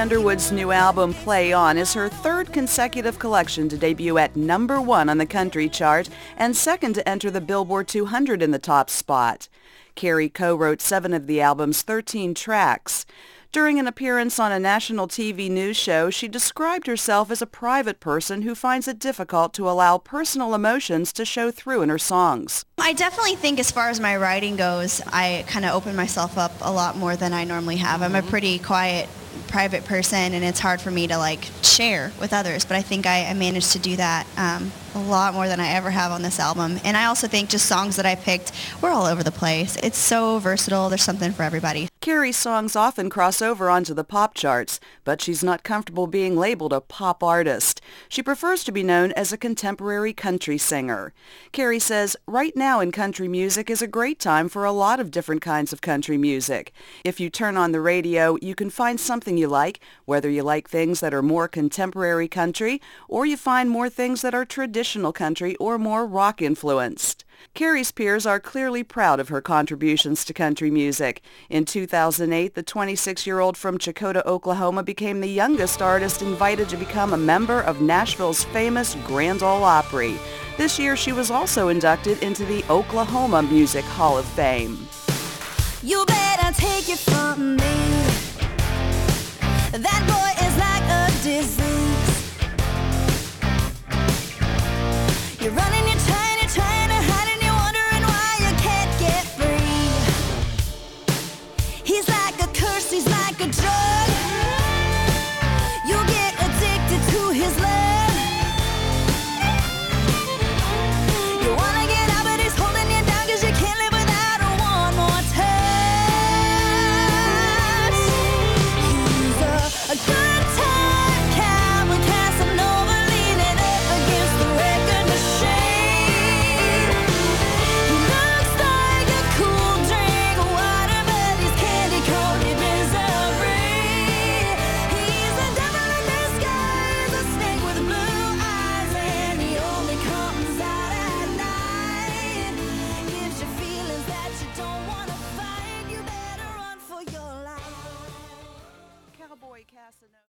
Underwood's new album, Play On, is her third consecutive collection to debut at number 1 on the country chart and second to enter the Billboard 200 in the top spot. Carrie co-wrote 7 of the album's 13 tracks. During an appearance on a national TV news show, she described herself as a private person who finds it difficult to allow personal emotions to show through in her songs. I definitely think as far as my writing goes, I kind of open myself up a lot more than I normally have. I'm a pretty quiet, private person, and it's hard for me to share with others, but I think I managed to do that a lot more than I ever have on this album. And I also think just songs that I picked were all over the place. It's so versatile. There's something for everybody. Carrie's songs often cross over onto the pop charts, but she's not comfortable being labeled a pop artist. She prefers to be known as a contemporary country singer. Carrie says right now in country music is a great time for a lot of different kinds of country music. If you turn on the radio, you can find something you like, whether you like things that are more contemporary country or you find more things that are traditional country or more rock influenced. Carrie's peers are clearly proud of her contributions to country music. In 2008, the 26-year-old from Chakota, Oklahoma became the youngest artist invited to become a member of Nashville's famous Grand Ole Opry. This year, she was also inducted into the Oklahoma Music Hall of Fame. You better take it from me. That boy is like a disease. You're running, you're trying to hide, and you're wondering why you can't get free. He's like a curse, he's like a drug. You'll get addicted to his love. You wanna get out, but he's holding you down, 'cause you can't live without one more touch. He's a good time cowboy, Casanova, leaning up against the record machine. He looks like a cool drink of water, but he's candy-coated misery. He's a devil in disguise, a snake with blue eyes, and he only comes out at night. Gives you feelings that you don't want to fight. You better run for your life. Cowboy Casanova.